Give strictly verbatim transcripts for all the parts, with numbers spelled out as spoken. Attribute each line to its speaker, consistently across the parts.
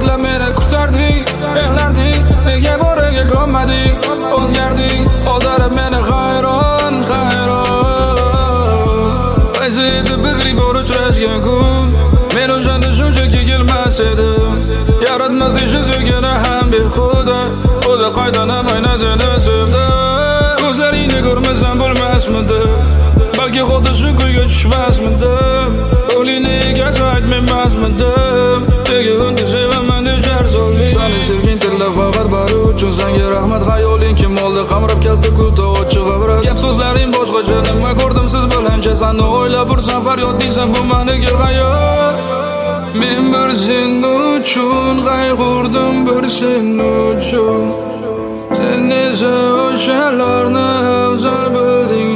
Speaker 1: Soatlar meni kutarding, ehlarding, nega boriga ko'nmading? O'zgarding, oldirib meni hayron, hayron. Qaysi edi bizli bor uchrashgan kun? Men o'shanda shunchaki kelmas edim. Yaratmaslik shu ham behuda. O'zi qaydanamay nazarda sevdi. Ko'zlaringni ko'rmasam bo'lmasmidi? Balki xuddi shu kuyga tushmasmidim. O'lini egasi aytmaymasmidim. Nega unga sevaman deb jar soldi. Seni sevgin tilla faqat bari uchun senga rahmat. Hayoling kim oldi qamrab keldi kulda ochiq g'abrat. Gap so'zlaring boshqacha, nima ko'rdim siz bilancha. Seni o'ylab bursan faryod deysan, bu meniki hayot. Men bir sen uchun qayg'urdim, bir sen uchun. Sen esa o'shalarni afzal bilding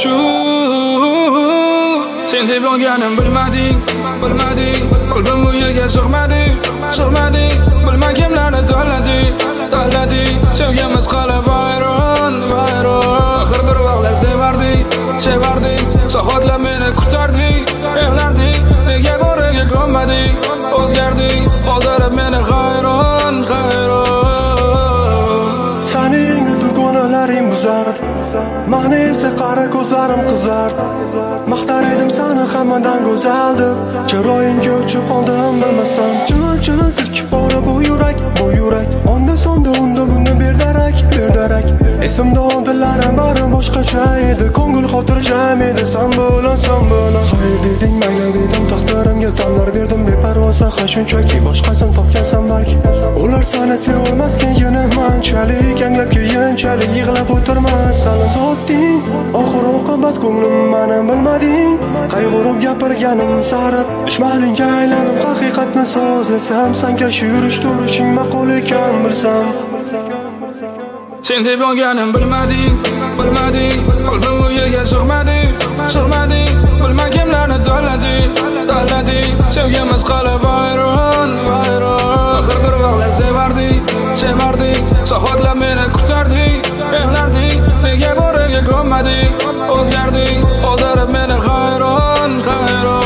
Speaker 1: nechun. Sen deb olganim bilmading, bilmading. Qalbim u yerga sig'mading, sig'mading. Bilma kimlarni tanlading, tanlading. Sevgimiz qalb vayron, vayron. Axir bir vaqtlar sevarding, sevarding. Soatlar meni kutarding, ehlarding, nega boriga ko'nmading? O'zgarding, oldirib meni hayron, hayron.
Speaker 2: Sening dugonalaring buzardi, mani esa qara ko'zlarim qizardi. Maqtar edim seni hammadan go'zal deb, chiroyingga uchib qoldim bilmasam. Chil-chil tilkib bora bu yurak, bu yurak. Onda sonda unda bunda berdarak, berdarak. Esimda oldilarim bari boshqacha edi, ko'ngil xotirjam edi. Sen bilan, sen bilan xayr deding, mayli dedim, taqdirimga tanlar berdim beparvo. Ha shunchaki boshqasin topgansan balki. Ular seni sevolmasken yana manchalik, anglab keyinchalik yig'lab o'tirmasan. Zotding, oxir oqibat ko'nglim meni bilmading. Qayg'urib gapirganim sarib, dushmaningga aylanib haqiqatni so'zlasam, senga shu yurish turishing ma'qul ekan bilsam.
Speaker 1: Sen deb olganim bilmading, bilmading. Qalbim u yerga sig'mading, sig'mading. Bilma kimlarni tanlading, tanlading. Sevgimiz qalb vayron, vayron. Axir bir vaqtlar sevarding, sevarding. Soatlar meni kutarding, ehlarding, nega boriga ko'nmading? O'zgarding, oldirib meni hayron, hayron.